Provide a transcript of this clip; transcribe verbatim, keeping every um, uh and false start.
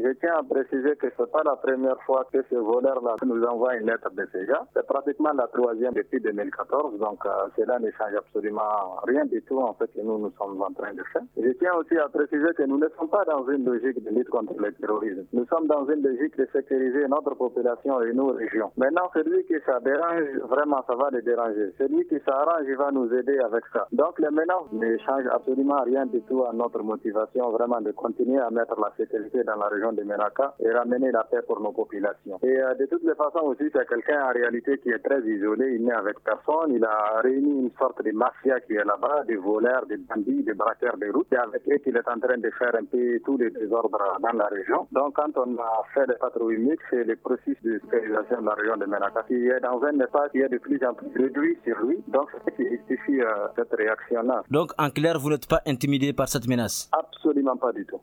Je tiens à préciser que ce n'est pas la première fois que ce voleur-là nous envoie une lettre de ce genre. C'est pratiquement la troisième depuis deux mille quatorze, donc euh, cela ne change absolument rien du tout en fait que nous nous sommes en train de faire. Je tiens aussi à préciser que nous ne sommes pas dans une logique de lutte contre le terrorisme. Nous sommes dans une logique de sécuriser notre population et nos régions. Maintenant, celui qui ça dérange, vraiment ça va le déranger. Celui qui s'arrange, il va nous aider avec ça. Donc les menaces ne changent absolument rien du tout à notre motivation vraiment de continuer à mettre la sécurité dans la région de Menaka et ramener la paix pour nos populations. Et euh, de toutes les façons aussi, c'est quelqu'un en réalité qui est très isolé, il n'est avec personne, il a réuni une sorte de mafia qui est là-bas, des voleurs, des bandits, des braqueurs de route. C'est avec eux qu'il est en train de faire un peu tous les désordres dans la région. Donc quand on a fait les patrouilles mixtes, c'est le processus de sécurisation de la région de Menaka qui est dans un état qui est de plus en plus réduit sur lui. Donc c'est ce qui justifie euh, cette réaction-là. Donc en clair, vous n'êtes pas intimidé par cette menace? Absolument pas du tout.